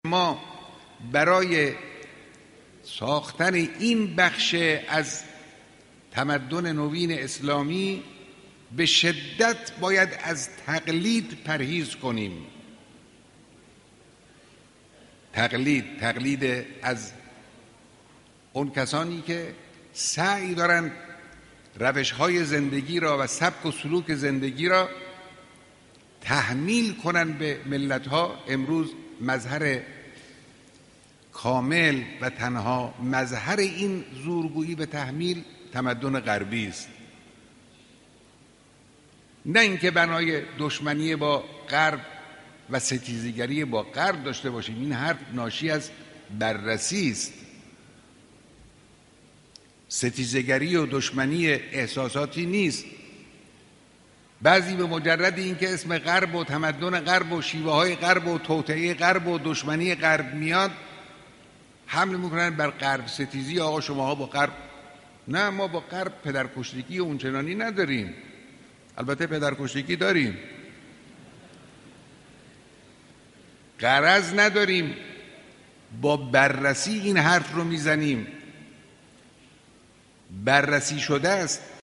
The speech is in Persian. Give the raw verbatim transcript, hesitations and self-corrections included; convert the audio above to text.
ما برای ساختن این بخش از تمدن نوین اسلامی به شدت باید از تقلید پرهیز کنیم. تقلید تقلید از اون کسانی که سعی دارن روش‌های زندگی را و سبک و سلوک زندگی را تحمیل کنن به ملت‌ها. امروز مظهر کامل و تنها مظهر این زورگویی به تحمیل تمدن غربی است، نه اینکه بنای دشمنی با غرب و ستیزگری با غرب داشته باشیم. این حرف ناشی از بررسی است. ستیزگری و دشمنی احساساتی نیست. بعضی به مجرد اینکه اسم غرب و تمدن غرب و شیوه های غرب و توطئه غرب و دشمنی غرب میاد حمله میکنن بر غرب ستیزی. آقا شماها با غرب. نه، ما با غرب پدرکشتگی و اونچنانی نداریم. البته پدرکشتگی داریم، غرض نداریم. با بررسی این حرف رو میزنیم. بررسی شده است.